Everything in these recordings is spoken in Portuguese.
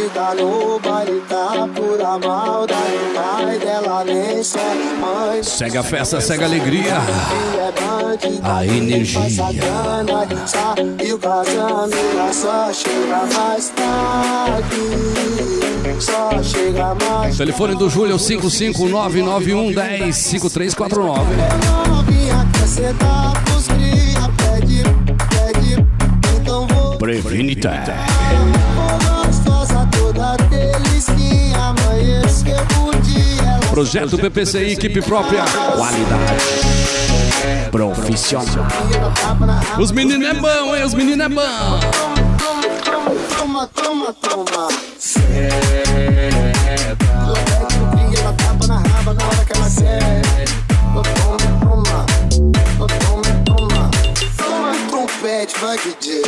fica no baile, tá pura maldade. Pai dela nem só mãe. Segue a festa, segue a alegria. A energia. E o casamento só chega mais tarde. Só chega mais. Telefone do Júlio é o 55991105349. Previnita. Projeto PPCI, equipe própria, qualidade profissional. Os meninos é bom, hein? Os meninos é bom. Toma, toma, toma. Ela tapa na raba na hora que ela quer. Toma, toma. Toma, toma. Toma trompete, vai DJ.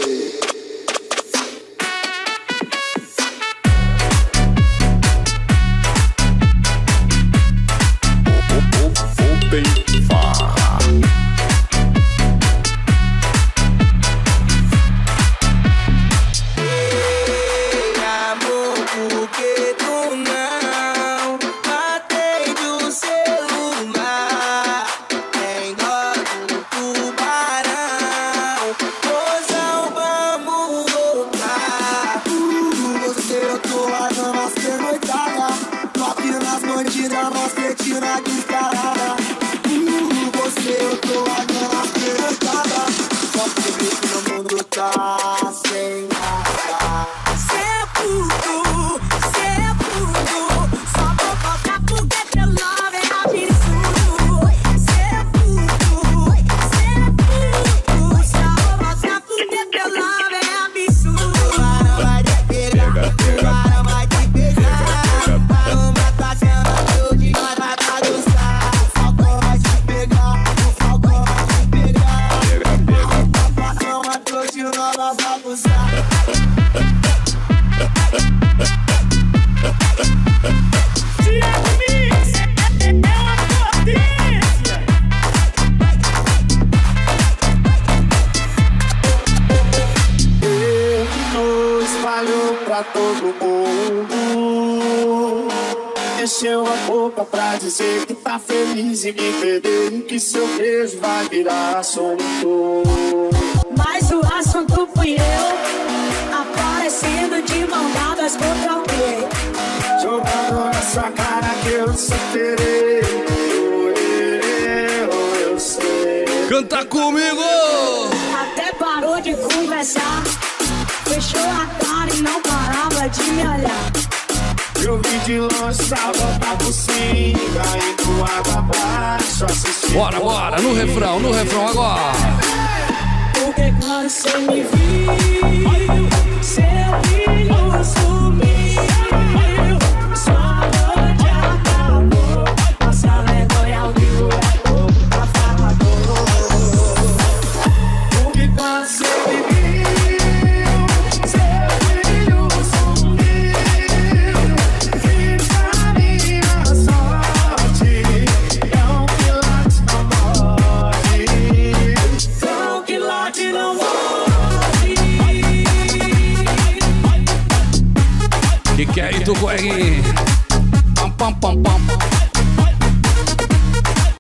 Dizer que tá feliz e me perder, que seu beijo vai virar assunto. Mas o assunto fui eu, aparecendo de mão dadas contra alguém, jogando na sua cara que eu superei. Eu sei. Canta comigo! Até parou de conversar, fechou a cara e não parava de me olhar. Eu vi de longe, salva por cima, indo água abaixo, assistindo. Bora, bora, no refrão agora. Porque quando cê me viu, seu filho sumiu. Sua noite acabou, nossa vergonha ao vivo é pouco pra falador. Porque quando cê me viu, seu filho sumiu. Que é aí, tu corre? Pam, pam, pam, pam.